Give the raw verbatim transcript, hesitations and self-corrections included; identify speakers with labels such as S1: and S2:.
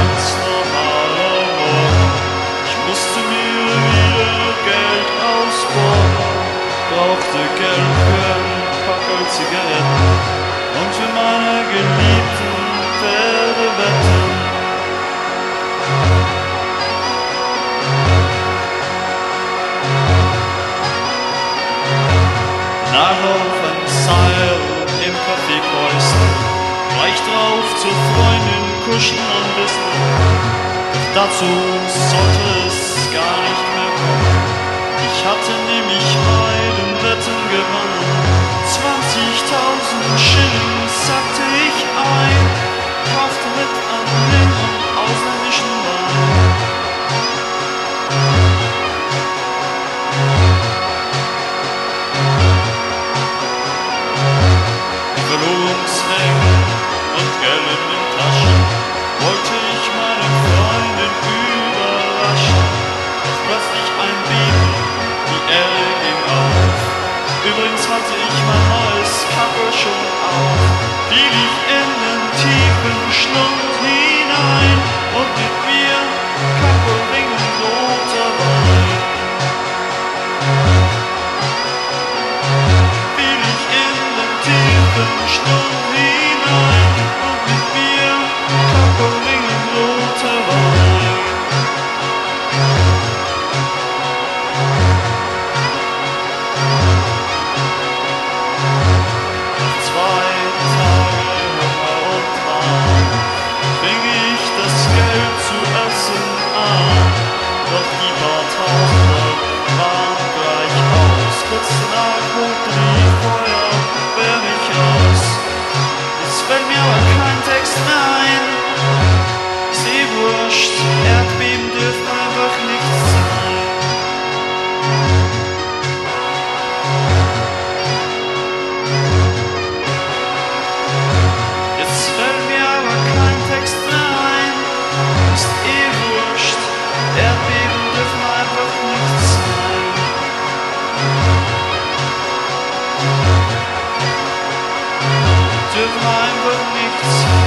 S1: ganz normaler Morgen. Ich musste mir wieder Geld ausborgen, brauchte Geld für ein Packerl Zigaretten und für meine geliebten Pferdewetten. Nachher auf ein Seil im Café kreuzen, gleich drauf zur Freundin kuschen am besten. Doch dazu sollte es gar nicht mehr kommen. Ich hatte nämlich bei den Wetten gewonnen. zwanzigtausend Schilling sackte ich ein, kaufte mit an und ausländischen Wein. Verlobungsring und Geld in den Taschen wollte ich meine Freundin überraschen. Doch plötzlich ein Beben, die Erde ging auf. Übrigens hatte ich mein neues Kappel schon auf. Fiel ich in den tiefen Schlund hinein und mit mir Kappel, Ringen, roter Wein. Fiel ich in den tiefen Schlund hinein und mit mir Kappel, Ringen, roter Wein. Zwei Tage Hunger und Wahn fing ich das Geld zu essen an, doch die paar Tausender waren gleich aus. Kurz danach holte die Feuerwehr mich aus. Jetzt fällt mir aber kein Text mehr ein. Ist eh wurscht, Erdbeben dürfen einfach nichts sein. Jetzt fällt mir aber kein Text mehr ein. Ist eh wurscht, Erdbeben dürfen einfach nichts sein. Dürfen einfach nichts sein.